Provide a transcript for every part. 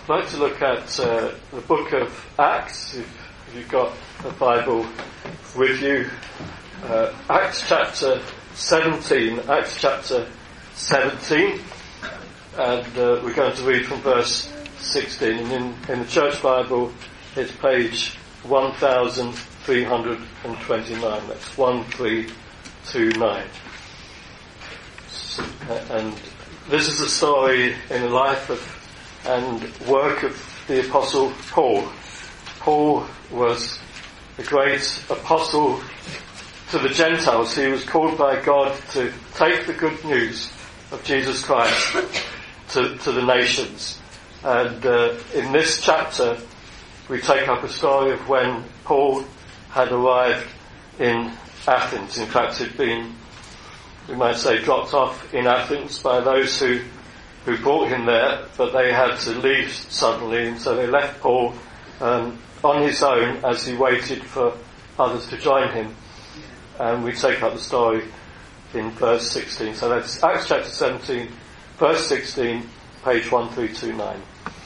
I'd like to look at the book of Acts, if you've got a Bible with you. Acts chapter 17, and we're going to read from verse 16. And in the Church Bible, it's page 1329. That's 1329. And this is a story in the life of and work of the Apostle Paul. Paul was a great apostle to the Gentiles. He was called by God to take the good news of Jesus Christ to the nations. And in this chapter, we take up a story of when Paul had arrived in Athens. In fact, he'd been, we might say, dropped off in Athens by those who brought him there, but they had to leave suddenly, and so they left Paul on his own as he waited for others to join him. And we take up the story in verse 16. So that's Acts chapter 17, verse 16, page 1329.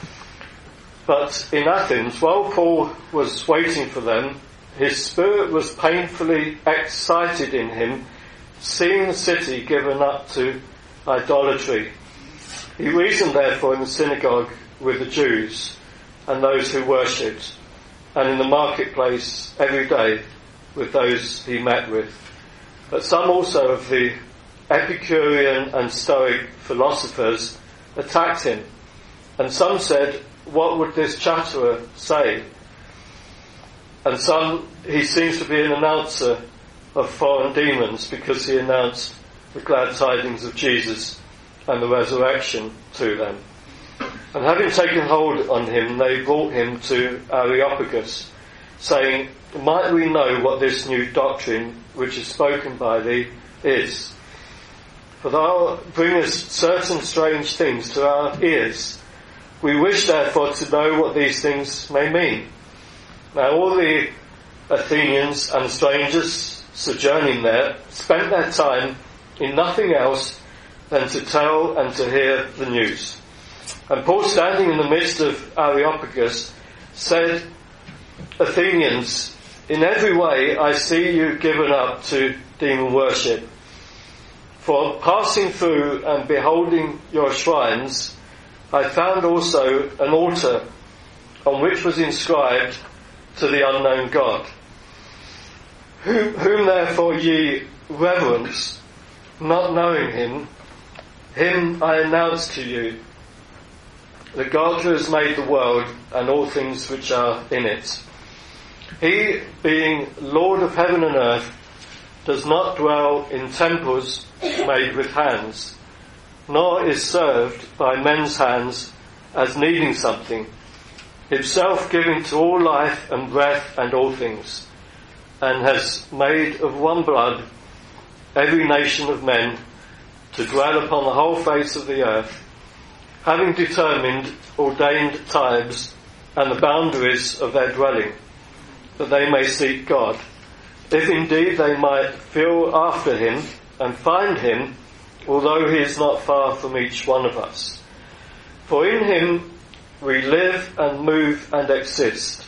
But in Athens, while Paul was waiting for them, his spirit was painfully excited in him, seeing the city given up to idolatry. He reasoned therefore in the synagogue with the Jews and those who worshipped, and in the marketplace every day with those he met with. But some also of the Epicurean and Stoic philosophers attacked him, and some said, "What would this chatterer say?" And some, he seems to be an announcer of foreign demons, because he announced the glad tidings of Jesus and the resurrection to them. And having taken hold on him, they brought him to Areopagus, saying, "Might we know what this new doctrine which is spoken by thee is? For thou bringest certain strange things to our ears. We wish therefore to know what these things may mean." Now all the Athenians and strangers sojourning there spent their time in nothing else than to tell and to hear the news. And Paul, standing in the midst of Areopagus, said, "Athenians, in every way I see you given up to demon worship. For passing through and beholding your shrines, I found also an altar on which was inscribed, to the unknown God. Whom therefore ye reverence, not knowing him I announce to you, the God who has made the world and all things which are in it. He, being Lord of heaven and earth, does not dwell in temples made with hands, nor is served by men's hands as needing something, himself giving to all life and breath and all things, and has made of one blood every nation of men to dwell upon the whole face of the earth, having determined ordained times and the boundaries of their dwelling, that they may seek God, if indeed they might feel after him and find him, although he is not far from each one of us. For in him we live and move and exist.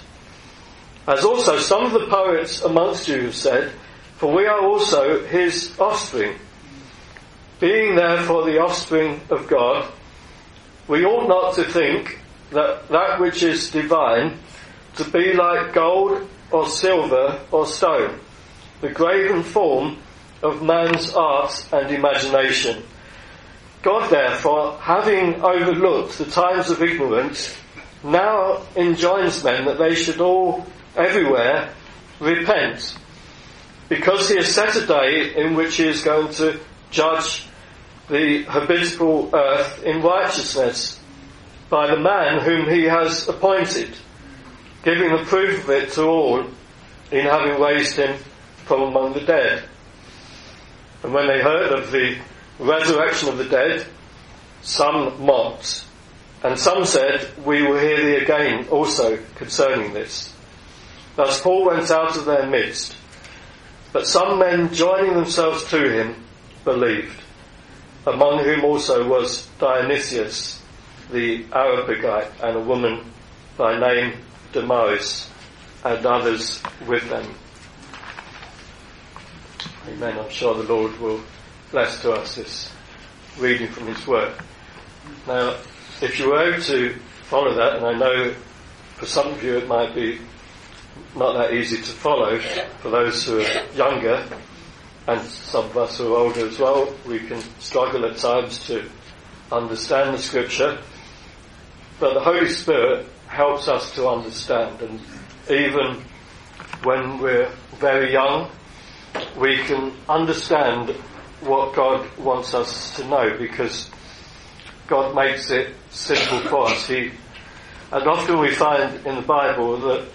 As also some of the poets amongst you have said, for we are also his offspring. Being therefore the offspring of God, we ought not to think that which is divine to be like gold or silver or stone, the graven form of man's art and imagination. God therefore, having overlooked the times of ignorance, now enjoins men that they should all everywhere repent, because he has set a day in which he is going to judge the habitable earth in righteousness by the man whom he has appointed, giving the proof of it to all in having raised him from among the dead. And when they heard of the resurrection of the dead, some mocked, and some said, "We will hear thee again also concerning this." Thus Paul went out of their midst, but some men joining themselves to him believed, among whom also was Dionysius, the Areopagite, and a woman by name Damaris, and others with them. Amen. I'm sure the Lord will bless to us this reading from his word. Now, if you were able to follow that, and I know for some of you it might be not that easy to follow, for those who are younger, and some of us who are older as well, we can struggle at times to understand the scripture, but the Holy Spirit helps us to understand, and even when we're very young, we can understand what God wants us to know, because God makes it simple for us. And often we find in the Bible that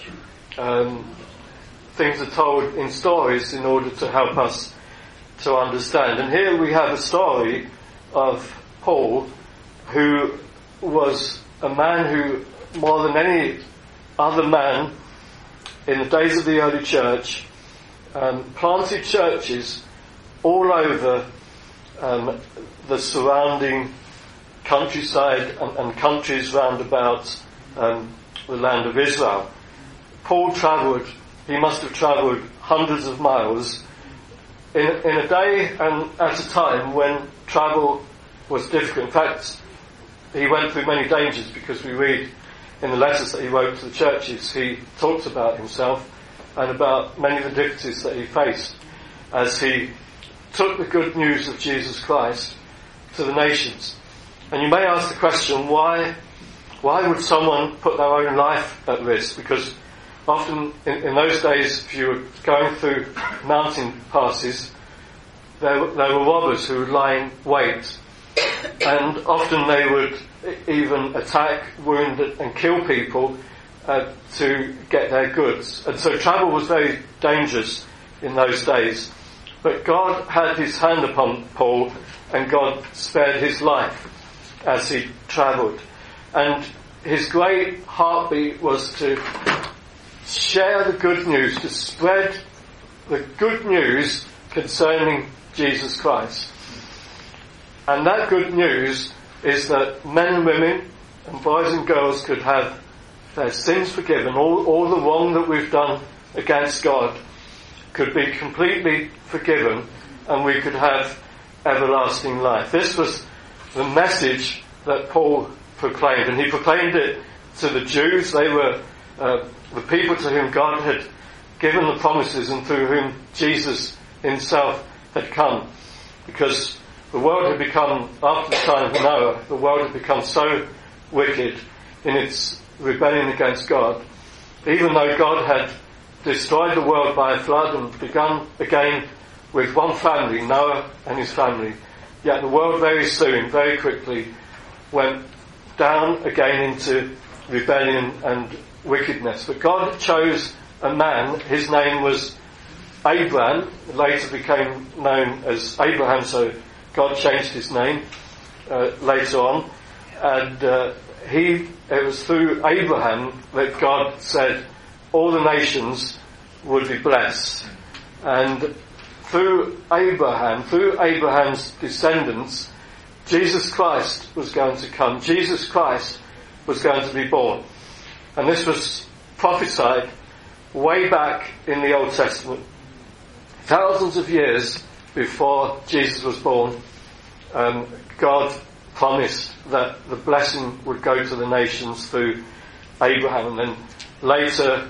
things are told in stories in order to help us to understand. And here we have a story of Paul, who was a man who, more than any other man in the days of the early church, planted churches all over the surrounding countryside and countries round about the land of Israel. Paul he must have travelled hundreds of miles in a day and at a time when travel was difficult. In fact, he went through many dangers, because we read in the letters that he wrote to the churches, he talks about himself and about many of the difficulties that he faced as he took the good news of Jesus Christ to the nations. And you may ask the question, why would someone put their own life at risk? Because often in those days, if you were going through mountain passes, there were robbers who would lie in wait, and often they would even attack, wound and kill people to get their goods. And so travel was very dangerous in those days. But God had his hand upon Paul, and God spared his life as he travelled. And his great heartbeat was to share the good news, to spread the good news concerning Jesus Christ. And that good news is that men and women and boys and girls could have their sins forgiven. All the wrong that we've done against God could be completely forgiven, and we could have everlasting life. This was the message that Paul proclaimed, and he proclaimed it to the Jews. They were the people to whom God had given the promises and through whom Jesus himself had come. Because the world had become, after the time of Noah, the world had become so wicked in its rebellion against God. Even though God had destroyed the world by a flood and begun again with one family, Noah and his family, yet the world very soon, very quickly, went down again into rebellion and wickedness. But God chose a man. His name was Abraham. Later became known as Abraham, so God changed his name later on. And it was through Abraham that God said all the nations would be blessed. And through Abraham's descendants, Jesus Christ was going to come. Jesus Christ was going to be born. And this was prophesied way back in the Old Testament. Thousands of years before Jesus was born, God promised that the blessing would go to the nations through Abraham. And then later,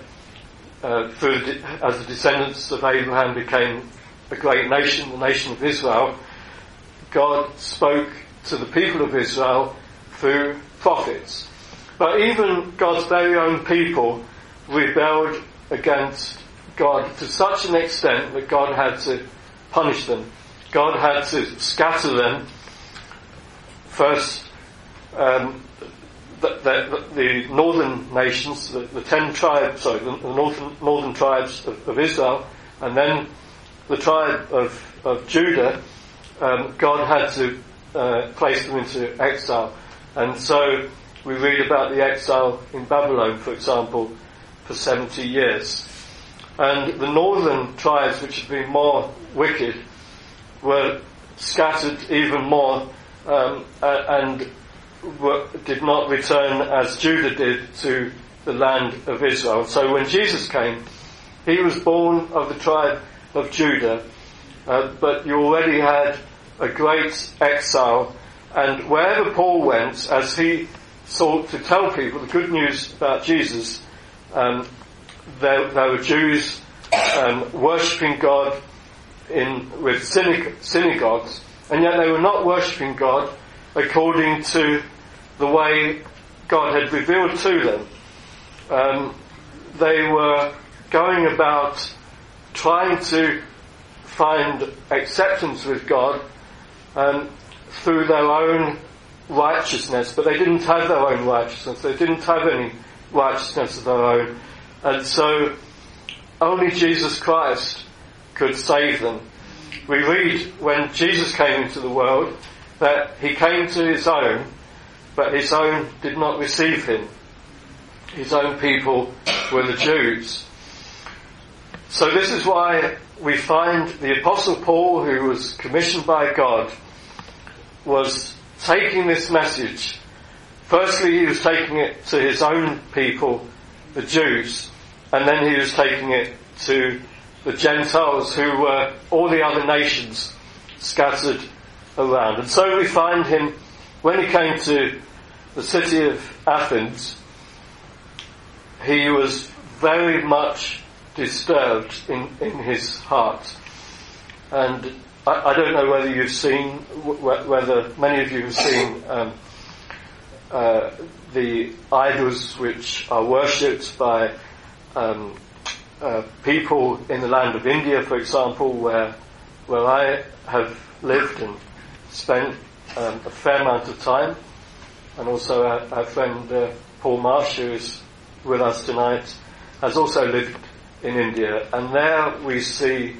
as the descendants of Abraham became a great nation, the nation of Israel, God spoke to the people of Israel through prophets. But even God's very own people rebelled against God to such an extent that God had to punish them. God had to scatter them. First, the northern nations, the 10 tribes, the northern tribes of Israel, and then the tribe of Judah, God had to place them into exile. And so we read about the exile in Babylon, for example, for 70 years. And the northern tribes, which had been more wicked, were scattered even more, and did not return as Judah did to the land of Israel. So when Jesus came, he was born of the tribe of Judah, but you already had a great exile, and wherever Paul went, as he sought to tell people the good news about Jesus, there were Jews worshipping God with synagogues, and yet they were not worshipping God according to the way God had revealed to them. They were going about trying to find acceptance with God through their own righteousness, but they didn't have their own righteousness. They didn't have any righteousness of their own. And so only Jesus Christ could save them. We read when Jesus came into the world that he came to his own, but his own did not receive him. His own people were the Jews. So this is why we find the Apostle Paul, who was commissioned by God, was taking this message. Firstly, he was taking it to his own people, the Jews, and then he was taking it to the Gentiles, who were all the other nations scattered around. And so we find him, when he came to the city of Athens, he was very much disturbed in his heart. And I don't know whether you've seen, whether many of you have seen the idols which are worshipped by people in the land of India, for example, where I have lived and spent a fair amount of time, and also our friend Paul Marsh, who is with us tonight, has also lived in India, and there we see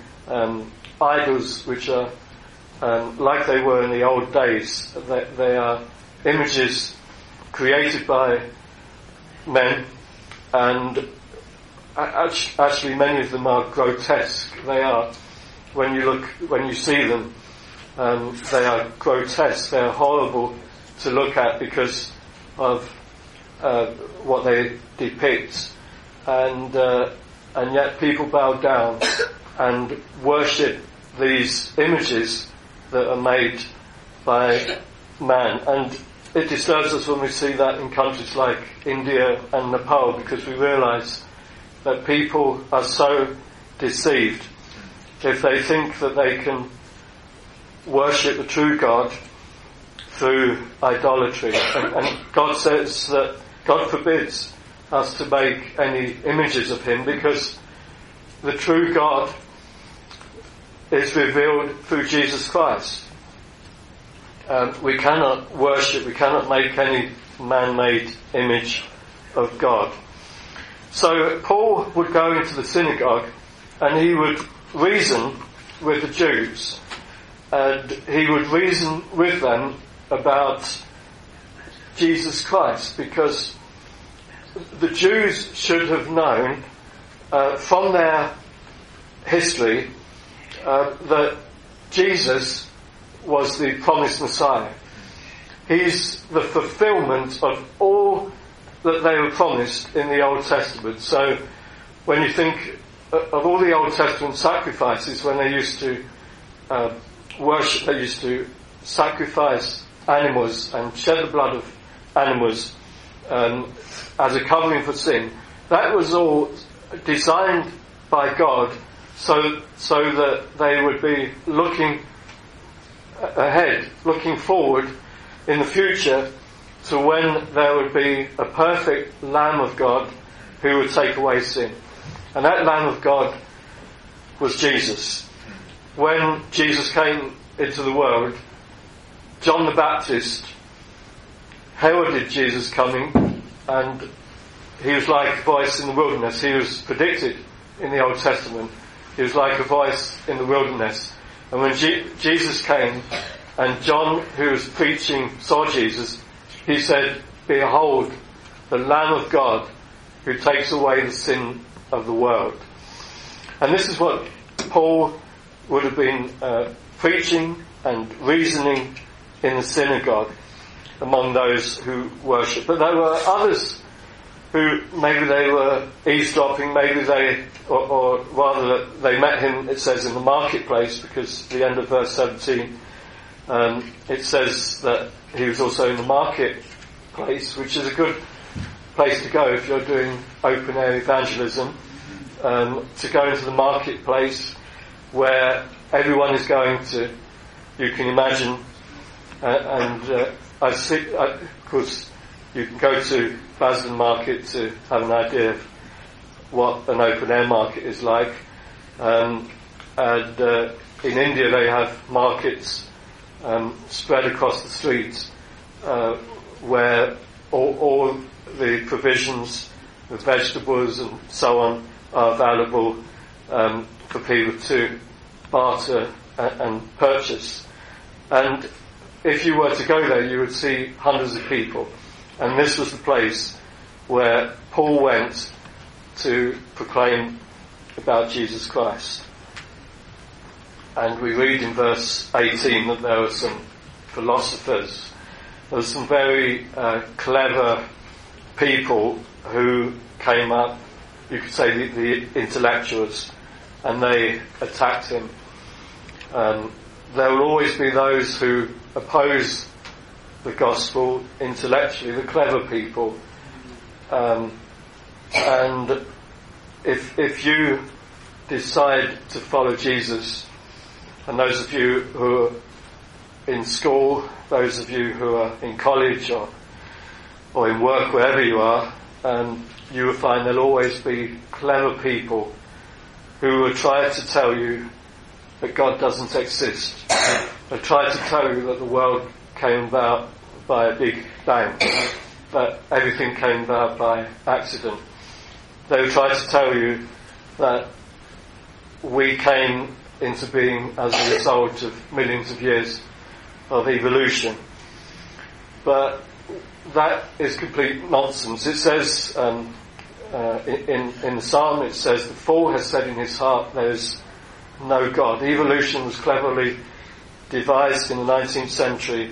idols which are like they were in the old days. They are images created by men, and actually many of them are grotesque. They are, when you see them, they are grotesque. They are horrible to look at because of what they depict, and yet people bow down and worship these images that are made by man. And it disturbs us when we see that in countries like India and Nepal, because we realise that people are so deceived if they think that they can worship the true God through idolatry. And God says that God forbids us to make any images of him, because the true God is revealed through Jesus Christ. We cannot worship, we cannot make any man-made image of God. So Paul would go into the synagogue and he would reason with the Jews, and he would reason with them about Jesus Christ, because the Jews should have known from their history that Jesus was the promised Messiah. He's the fulfillment of all that they were promised in the Old Testament. So when you think of all the Old Testament sacrifices, when they used to worship, they used to sacrifice animals and shed the blood of animals as a covering for sin. That was all designed by God so that they would be looking ahead, looking forward in the future to when there would be a perfect Lamb of God who would take away sin. And that Lamb of God was Jesus. When Jesus came into the world, John the Baptist heralded Jesus coming, and he was like a voice in the wilderness. He was predicted in the Old Testament. He was like a voice in the wilderness. And when Jesus came, and John, who was preaching, saw Jesus, he said, "Behold, the Lamb of God who takes away the sin of the world." And this is what Paul would have been preaching and reasoning in the synagogue. among those who worship. But there were others who maybe they were eavesdropping, maybe or rather they met him, it says, in the marketplace, because at the end of verse 17 it says that he was also in the marketplace, which is a good place to go if you're doing open air evangelism, to go into the marketplace where everyone is going to, you can imagine, of course you can go to Basden Market to have an idea of what an open air market is like, and in India they have markets spread across the streets where all the provisions, the vegetables and so on are available for people to barter and purchase. And if you were to go there, you would see hundreds of people. And this was the place where Paul went to proclaim about Jesus Christ. And we read in verse 18 that there were some philosophers, there were some very clever people who came up, you could say the intellectuals, and they attacked him. There will always be those who oppose the gospel intellectually, the clever people. And if you decide to follow Jesus, and those of you who are in school, those of you who are in college or in work, wherever you are, you will find there'll always be clever people who will try to tell you that God doesn't exist. They try to tell you that the world came about by a big bang, that everything came about by accident. They will try to tell you that we came into being as a result of millions of years of evolution. But that is complete nonsense. It says in the Psalm, it says, the fool has said in his heart there is no God. Evolution was cleverly devised in the 19th century,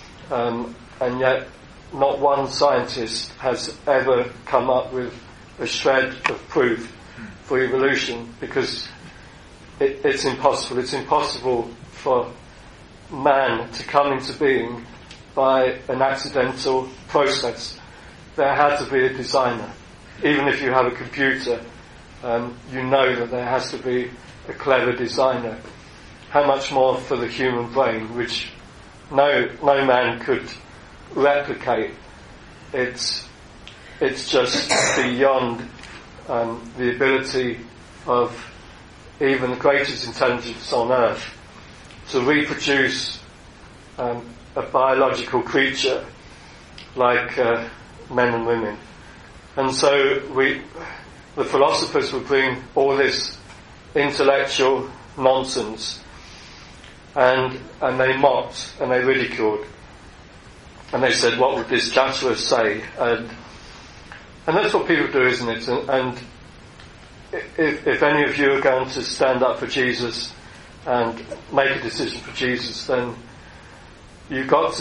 and yet not one scientist has ever come up with a shred of proof for evolution, because it's impossible. It's impossible for man to come into being by an accidental process. There had to be a designer. Even if you have a computer, you know that there has to be a clever designer. How much more for the human brain, which no man could replicate. It's just beyond the ability of even the greatest intelligence on earth to reproduce a biological creature like men and women. And so the philosophers would bring all this intellectual nonsense, and they mocked and they ridiculed, and they said, what would this Joshua say? And that's what people do, isn't it? And if any of you are going to stand up for Jesus and make a decision for Jesus, then you've got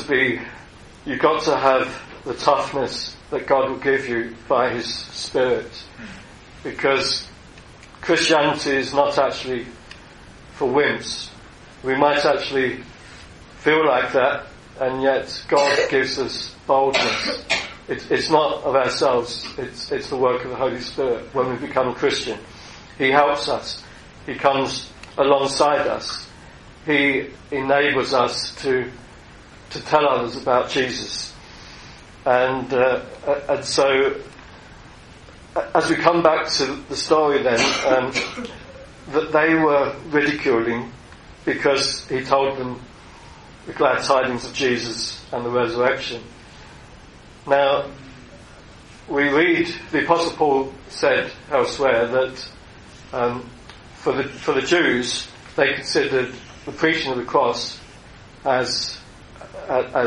to have the toughness that God will give you by His Spirit, because Christianity is not actually for wimps. We might actually feel like that, and yet God gives us boldness. It's not of ourselves, it's the work of the Holy Spirit. When we become a Christian, He helps us. He comes alongside us. He enables us to tell others about Jesus. And so, as we come back to the story then, that they were ridiculing because He told them the glad tidings of Jesus and the resurrection. Now, we read, the Apostle Paul said elsewhere that for the Jews, they considered the preaching of the cross as a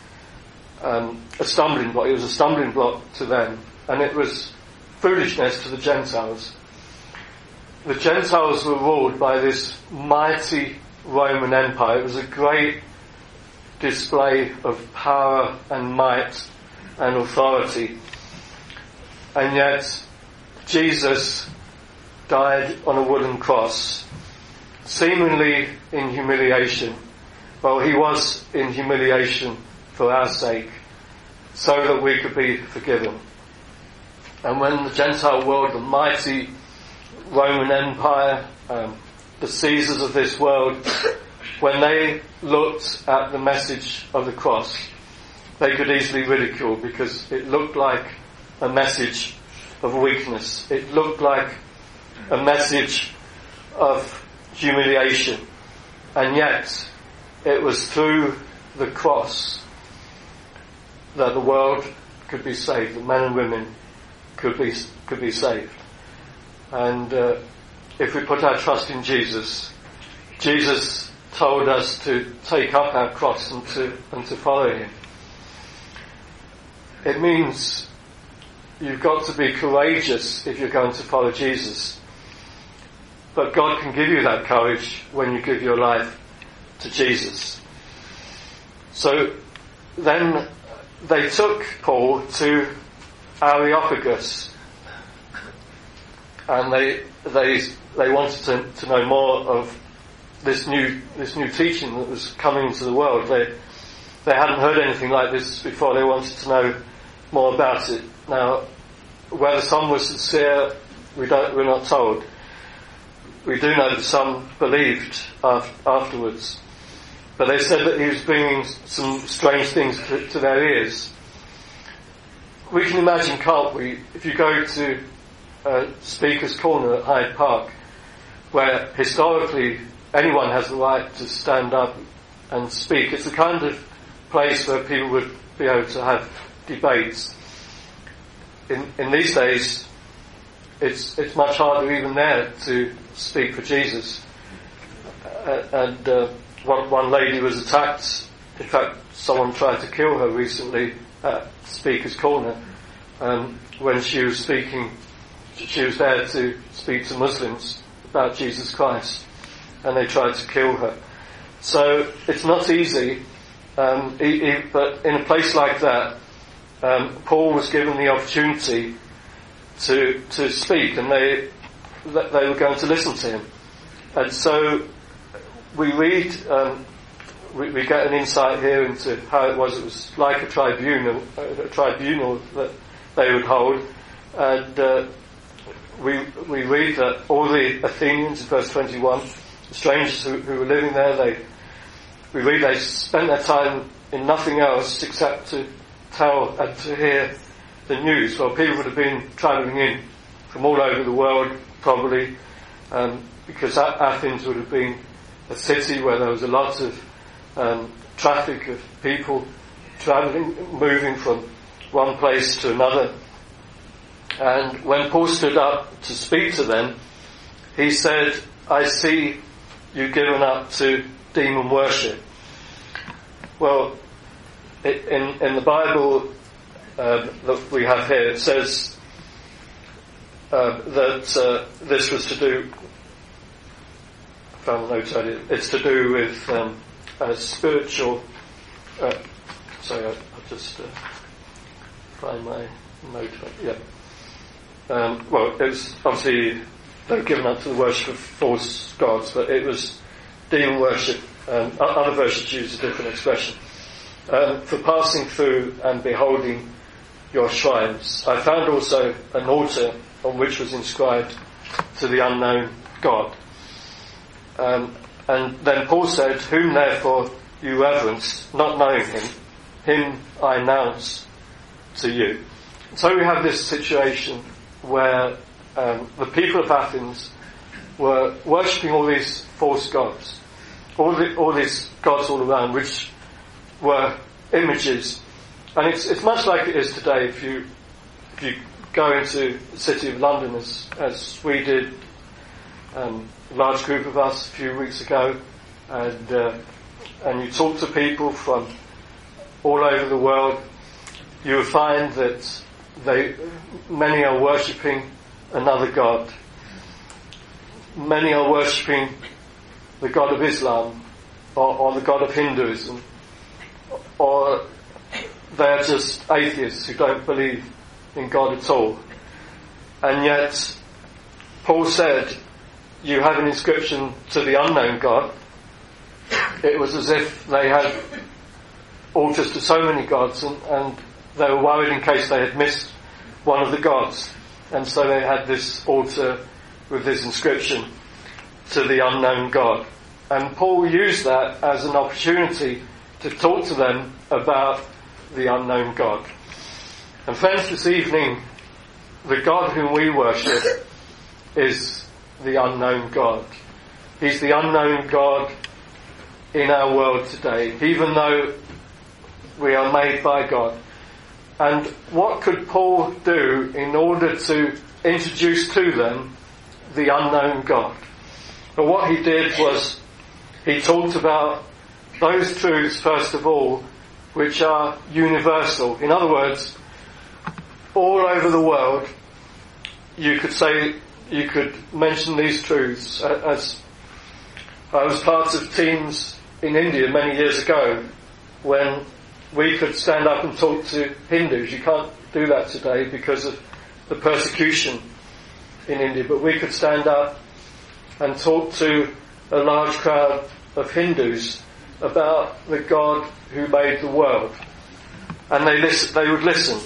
stumbling block. It was a stumbling block to them, and it was foolishness to the Gentiles. The Gentiles were ruled by this mighty Roman Empire. It was a great display of power and might and authority. And yet Jesus died on a wooden cross, seemingly in humiliation. Well, he was in humiliation for our sake, so that we could be forgiven. And when the Gentile world, the mighty Roman Empire, the Caesars of this world, when they looked at the message of the cross, they could easily ridicule, because it looked like a message of weakness. It looked like a message of humiliation. And yet, it was through the cross that the world could be saved, that men and women could be saved. And if we put our trust in Jesus, Jesus told us to take up our cross and to follow him. It means you've got to be courageous if you're going to follow Jesus. But God can give you that courage when you give your life to Jesus. So then they took Paul to Areopagus, and they wanted to know more of this new teaching that was coming into the world. They hadn't heard anything like this before. They wanted to know more about it. Now, whether some were sincere, we're not told. We do know that some believed afterwards. But they said that he was bringing some strange things to their ears. We can imagine, can't we, if you go to Speaker's Corner at Hyde Park, where historically anyone has the right to stand up and speak. It's the kind of place where people would be able to have debates. In these days, it's much harder even there to speak for Jesus. One lady was attacked. In fact, someone tried to kill her recently at Speaker's Corner when she was speaking. She was there to speak to Muslims about Jesus Christ, and they tried to kill her. So it's not easy, but in a place like that, Paul was given the opportunity to speak, and they were going to listen to him. And so we read, we get an insight here into how it was. It was like a tribunal that they would hold, and we read that all the Athenians, in verse 21, the strangers who were living there, we read they spent their time in nothing else except to tell and to hear the news. Well, people would have been travelling in from all over the world, probably, because Athens would have been a city where there was a lot of traffic of people travelling, moving from one place to another. And when Paul stood up to speak to them, he said, "I see you given up to demon worship." Well, in the Bible that we have here, it says that this was to do, I found a note earlier, it's to do with spiritual, sorry, I'll just find my note, yeah. Well, it was obviously they were given up to the worship of false gods, but it was demon worship. Other versions use a different expression. For passing through and beholding your shrines. I found also an altar on which was inscribed to the unknown God. And then Paul said, "Whom therefore you reverence, not knowing him I announce to you." So we have this situation where the people of Athens were worshipping all these false gods, all these gods all around, which were images. And it's much like it is today. If you go into the city of London, as we did, a large group of us a few weeks ago, and you talk to people from all over the world, you will find that many are worshipping another god. Many are worshipping the god of Islam or the god of Hinduism. or they're just atheists who don't believe in God at all. And yet, Paul said, you have an inscription to the unknown God. It was as if they had altars to so many gods, and they were worried in case they had missed one of the gods. And so they had this altar with this inscription to the unknown God. And Paul used that as an opportunity to talk to them about the unknown God. And friends, this evening, the God whom we worship is the unknown God. He's the unknown God in our world today, even though we are made by God. And what could Paul do in order to introduce to them the unknown God? But what he did was he talked about those truths, first of all, which are universal. In other words, all over the world, you could mention these truths. As I was part of teams in India many years ago, when we could stand up and talk to Hindus. You can't do that today because of the persecution in India, but we could stand up and talk to a large crowd of Hindus about the God who made the world. And they would listen.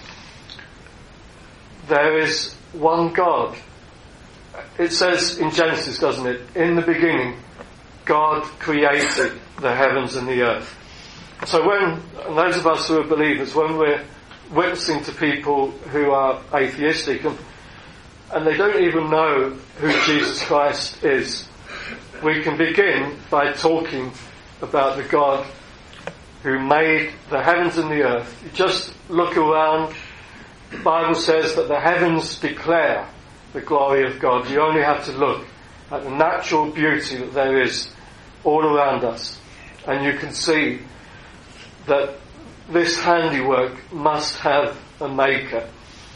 There is one God. It says in Genesis, doesn't it? In the beginning, God created the heavens and the earth. So when those of us who are believers, when we're witnessing to people who are atheistic and they don't even know who Jesus Christ is, we can begin by talking about the God who made the heavens and the earth. You just look around. The Bible says that the heavens declare the glory of God. You only have to look at the natural beauty that there is all around us, and you can see that this handiwork must have a maker.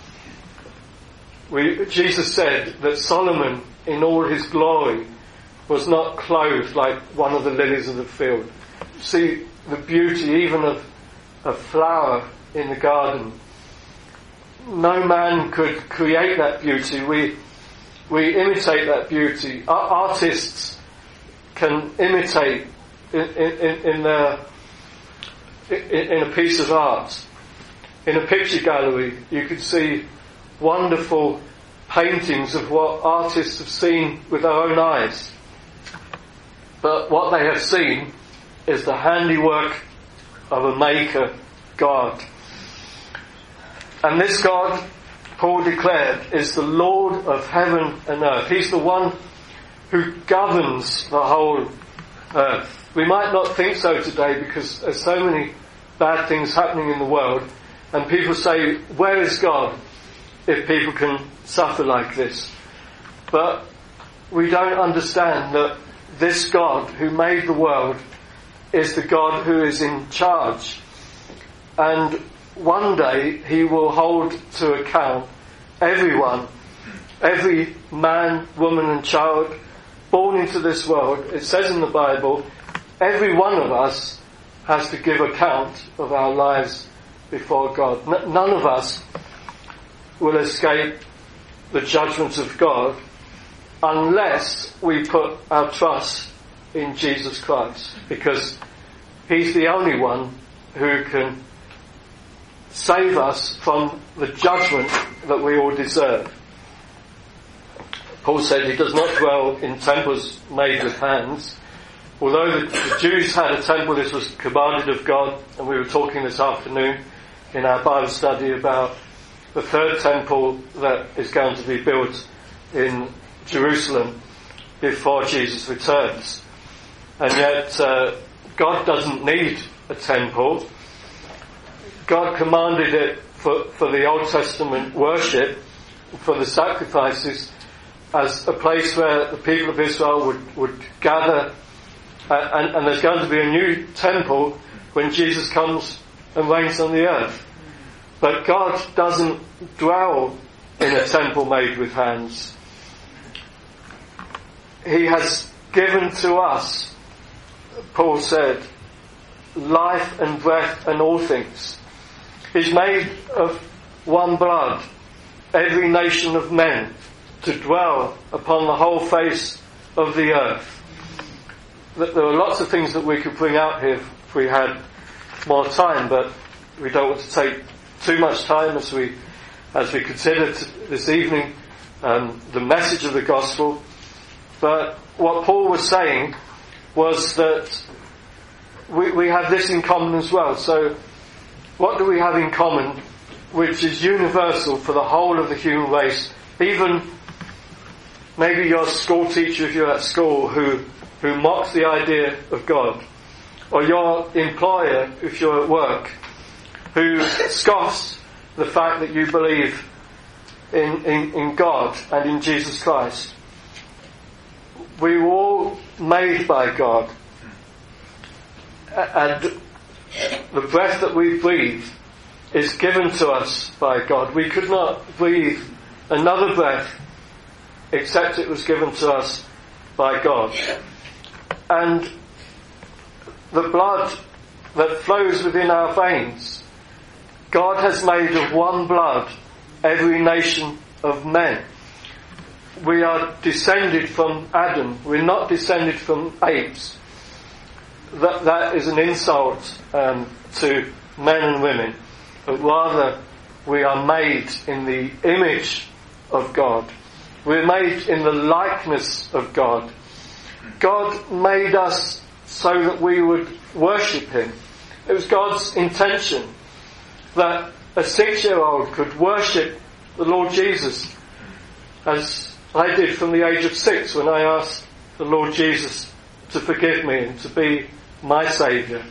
Jesus said that Solomon, in all his glory, was not clothed like one of the lilies of the field. See the beauty even of a flower in the garden. No man could create that beauty. We imitate that beauty. Artists can imitate in a piece of art. In a picture gallery, you could see wonderful paintings of what artists have seen with their own eyes. But what they have seen is the handiwork of a maker, God. And this God, Paul declared, is the Lord of heaven and earth. He's the one who governs the whole earth. We might not think so today because there's so many bad things happening in the world, and people say, where is God if people can suffer like this? But we don't understand that this God who made the world is the God who is in charge. And one day he will hold to account everyone, every man, woman and child born into this world. It says in the Bible, every one of us has to give account of our lives before God. None of us will escape the judgment of God unless we put our trust in Jesus Christ, because He's the only one who can save us from the judgment that we all deserve. Paul said he does not dwell in temples made with hands. Although the Jews had a temple, this was commanded of God, and we were talking this afternoon in our Bible study about the third temple that is going to be built in Jerusalem before Jesus returns. And yet God doesn't need a temple. God commanded it for the Old Testament worship, for the sacrifices, as a place where the people of Israel would gather, and there's going to be a new temple when Jesus comes and reigns on the earth. But God doesn't dwell in a temple made with hands. He has given to us, Paul said, life and breath and all things. He's made of one blood every nation of men to dwell upon the whole face of the earth. There are lots of things that we could bring out here if we had more time, but we don't want to take too much time as we consider this evening the message of the gospel. But what Paul was saying was that we have this in common as well. So what do we have in common which is universal for the whole of the human race? Even maybe your school teacher, if you're at school, who mocks the idea of God, or your employer, if you're at work, who scoffs the fact that you believe in God and in Jesus Christ. We were all made by God, and the breath that we breathe is given to us by God. We could not breathe another breath except it was given to us by God. And the blood that flows within our veins, God has made of one blood every nation of men. We are descended from Adam. We're not descended from apes. That is an insult to men and women. But rather, we are made in the image of God. We're made in the likeness of God. God made us so that we would worship Him. It was God's intention that a 6-year-old could worship the Lord Jesus, as I did from the age of 6 when I asked the Lord Jesus to forgive me and to be my Saviour.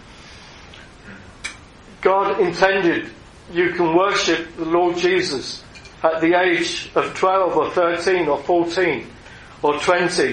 God intended you can worship the Lord Jesus at the age of 12 or 13 or 14 or 20.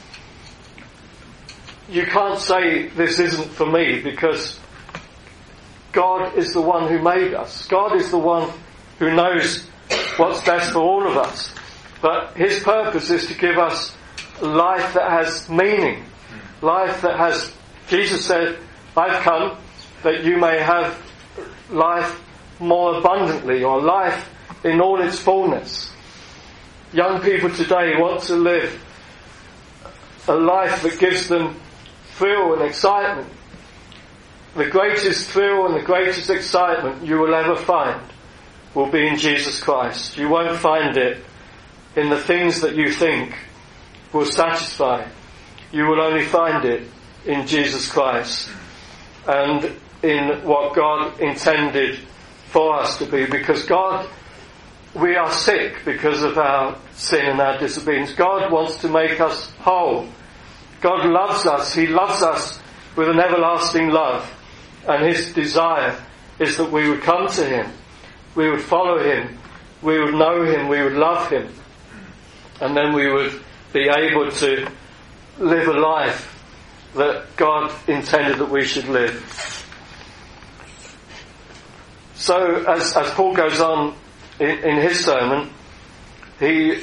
You can't say this isn't for me, because God is the one who made us. God is the one who knows what's best for all of us. But His purpose is to give us life that has meaning. Life that has, Jesus said, I've come that you may have life more abundantly, or life in all its fullness. Young people today want to live a life that gives them thrill and excitement. The greatest thrill and the greatest excitement you will ever find will be in Jesus Christ. You won't find it in the things that you think will satisfy. You will only find it in Jesus Christ and in what God intended for us to be. Because God, we are sick because of our sin and our disobedience. God wants to make us whole. God loves us. He loves us with an everlasting love. And His desire is that we would come to Him. We would follow Him. We would know Him. We would love Him. And then we would be able to live a life that God intended that we should live. So as Paul goes on in his sermon, he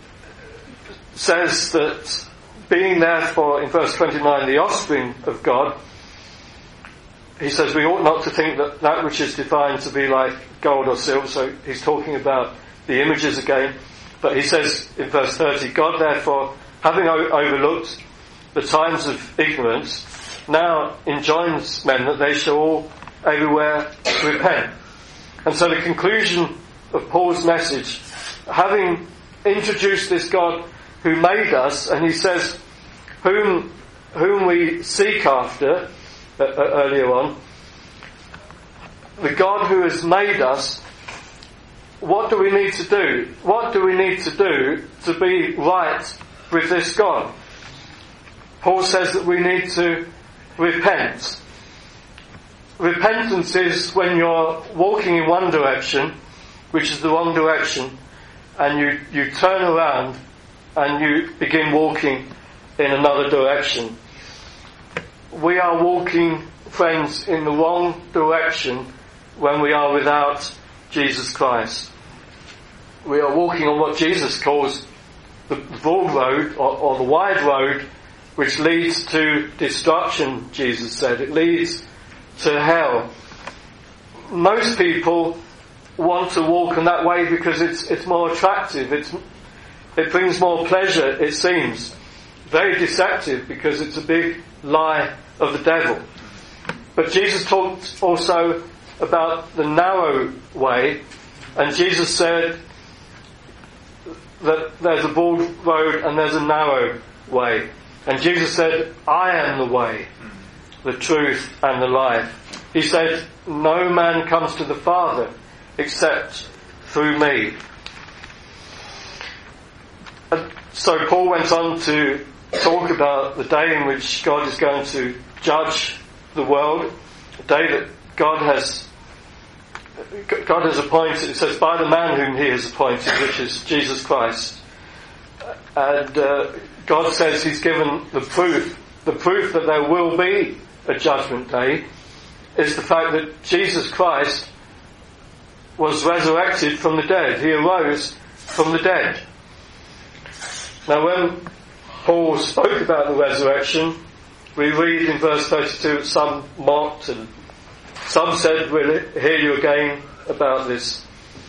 says that being therefore, in verse 29, the offspring of God, he says we ought not to think that which is divine to be like gold or silver. So he's talking about the images again. But he says in verse 30, God therefore, having overlooked the times of ignorance, now enjoins men that they shall all everywhere repent. And so the conclusion of Paul's message, having introduced this God who made us, and he says, whom we seek after, earlier on, the God who has made us, what do we need to do? What do we need to do to be right with this God? Paul says that we need to repent. Repentance is when you're walking in one direction, which is the wrong direction, and you turn around and you begin walking in another direction. We are walking, friends, in the wrong direction when we are without Jesus Christ. We are walking on what Jesus calls the broad road, or the wide road, which leads to destruction, Jesus said. It leads to hell. Most people want to walk in that way because it's more attractive. It brings more pleasure, it seems. Very deceptive because it's a big lie of the devil. But Jesus talked also about the narrow way, and Jesus said that there's a broad road and there's a narrow way. And Jesus said, I am the way, the truth and the life. He said, no man comes to the Father except through me. And so Paul went on to talk about the day in which God is going to judge the world, a day that God has appointed. It says, by the man whom he has appointed, which is Jesus Christ. And God says he's given the proof that there will be a judgment day is the fact that Jesus Christ was resurrected from the dead. He arose from the dead. Now when Paul spoke about the resurrection, we read in verse 32 that some mocked and some said, we'll hear you again about this.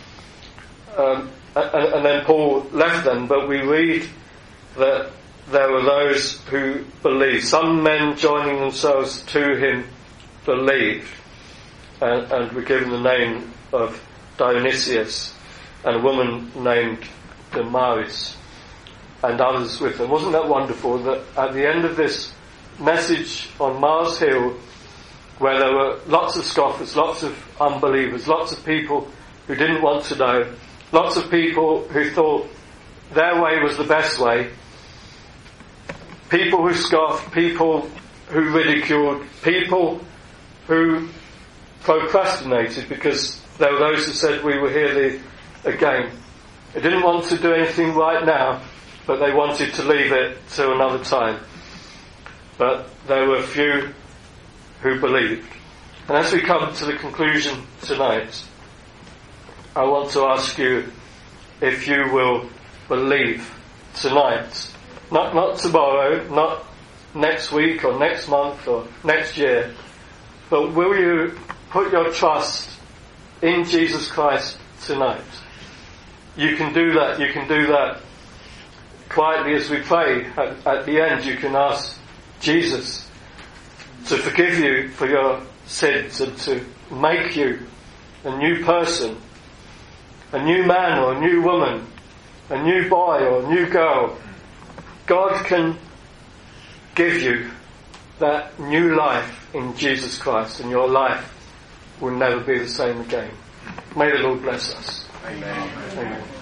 And then Paul left them, but we read that there were those who believed. Some men joining themselves to him believed, and were given the name of Dionysius, and a woman named Damaris, and others with them. Wasn't that wonderful that at the end of this message on Mars Hill, where there were lots of scoffers, lots of unbelievers, lots of people who didn't want to know, lots of people who thought their way was the best way, people who scoffed, people who ridiculed, people who procrastinated, because there were those who said we will hear thee again. They didn't want to do anything right now, but they wanted to leave it to another time. But there were few who believed. And as we come to the conclusion tonight, I want to ask you if you will believe tonight. Not tomorrow, not next week or next month or next year, but will you put your trust in Jesus Christ tonight? You can do that. You can do that quietly as we pray. At the end you can ask Jesus to forgive you for your sins and to make you a new person, a new man or a new woman, a new boy or a new girl. God can give you that new life in Jesus Christ, and your life will never be the same again. May the Lord bless us. Amen. Amen.